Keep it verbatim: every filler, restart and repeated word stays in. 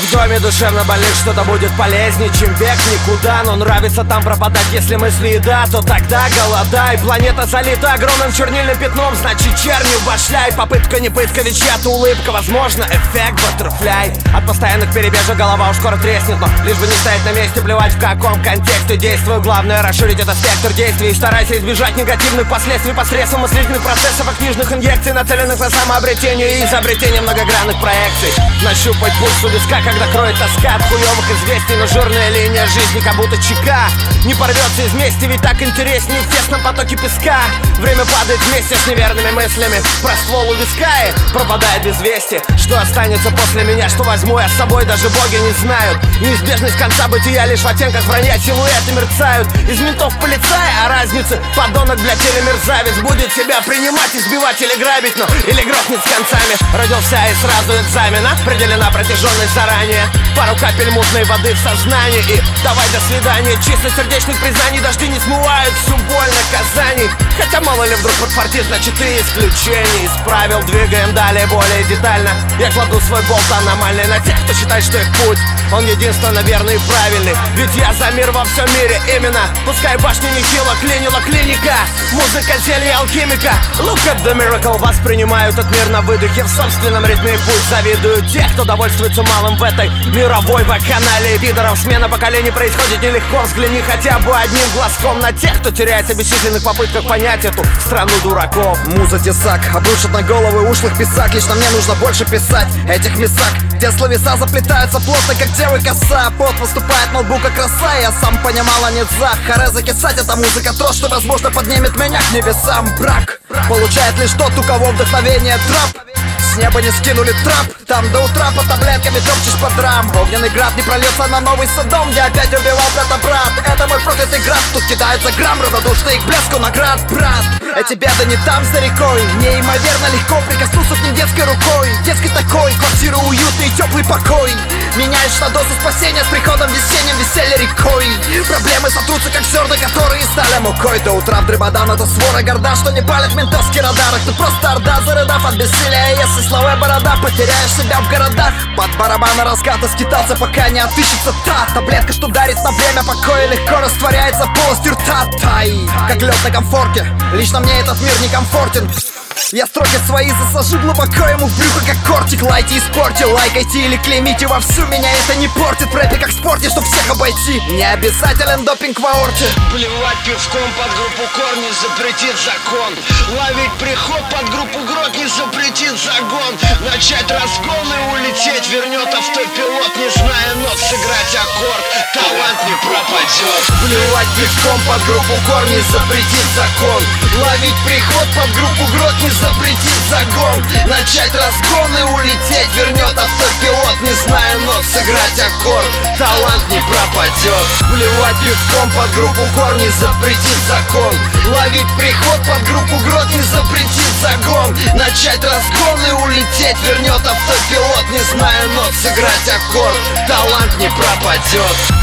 В доме душевно больных что-то будет полезнее, чем бег никуда. Но нравится там пропадать, если мысли еда, то тогда голодай. Планета залита огромным чернильным пятном, значит чернью башляй. Попытка не пытка, ведь чья-то улыбка, возможно, эффект баттерфляй. От постоянных перебежек голова уж скоро треснет, но лишь бы не стоять на месте, плевать в каком контексте действую. Главное расширить этот спектр действий и старайся избежать негативных последствий посредством мыслительных процессов и книжных инъекций, нацеленных на самообретение и изобретение многогранных проекций. Нащупать пульс у виска, когда кроет тоска от хуёвых известий, но жирная линия жизни как будто чека не порвется из мести, ведь так интереснее в тесном потоке песка. Время падает вместе с неверными мыслями, про ствол у виска и пропадает без вести. Что останется после меня, что возьму я с собой, даже боги не знают. Неизбежность конца бытия лишь в оттенках вранья, силуэты мерцают. Из ментов полицая, а разницы подонок, блядь, или мерзавец будет себя принимать, избивать или грабить, но или грохнет с концами. Родился и сразу экзамен, определена протяженность заранее. Пару капель мутной воды в сознании и давай до свидания. Чисто сердечных признаний дожди не смывают всю боль наказаний. Хотя мало ли вдруг подфартит, значит и исключение из правил. Двигаем далее более детально. Я кладу свой болт аномальный на тех, кто считает, что их путь он единственно верный и правильный. Ведь я за мир во всем мире именно. Пускай башня нехило клинила клиника, музыка зелья алхимика. Look at the miracle. Воспринимаю этот мир на выдохе, в собственном ритме и путь. Завидую тех, кто довольствуется малым в этой мировой вакханалии пидоров. Смена поколений происходит нелегко. Взгляни хотя бы одним глазком на тех, кто теряется в бесчисленных попытках понять эту страну дураков. Муза тесак обрушит на головы ушлых писак. Лично мне нужно больше писать этих месак, где словеса заплетаются плотно, как девы коса. Пот выступает на лбу, как роса. Я сам понимала, нет за харе закисать. Это музыка трос, что возможно поднимет меня к небесам. Брак получает лишь тот, у кого вдохновение трап. С неба не скинули трап, там до утра по таблетками топчешь по драм. Огненный град не прольется на новый Содом, где опять убивал брата-брат. Это мой проклятый град, тут кидаются грамм, равнодушный к блеску наград. Брат, эти беды не там за рекой, неимоверно легко прикоснуться к ним детской рукой. Детский такой, квартира уютный и теплый покой. Меняешь на дозу спасения с приходом весенним веселья рекой. Проблемы сотрутся, как зерна, которые стали мукой. До утра в дребодан это свора горда, что не палит ментовский радар. Ты просто орда, зарыдав от бессилия. Если слова борода, потеряешь себя в городах. Под барабаны раската скитаться, пока не отыщется та таблетка, что дарит на время покоя, легко растворяется полостью рта. Тай, как лед на комфорте, лично мне этот мир не комфортен. Я строки свои засажу глубоко ему в брюхо, как кортик. Лайки испортил, лайкайте или клеймите вовсю. Меня это не портит в рэпе, как в спорте, чтоб всех обойти. Не обязателен допинг в аорте. Плевать пивком под группу корни запретит закон. Ловить приход под группу грот не запретит загон. Начать разгон и улететь вернет автопилот. Не зная нот, сыграть аккорд, талант не пропадет. Плевать пивком под группу корни запретит закон. Ловить приход под группу грот не запретит загон. Начать разгон и улететь вернет автопилот. Не зная нот, сыграть аккорд, талант не пропадет. Плевать пивком под группу корни запретит закон. Ловить приход под группу грот не запретит загон. Начать разгон и улететь вернет автопилот. Не зная нот, сыграть аккорд, талант не пропадет.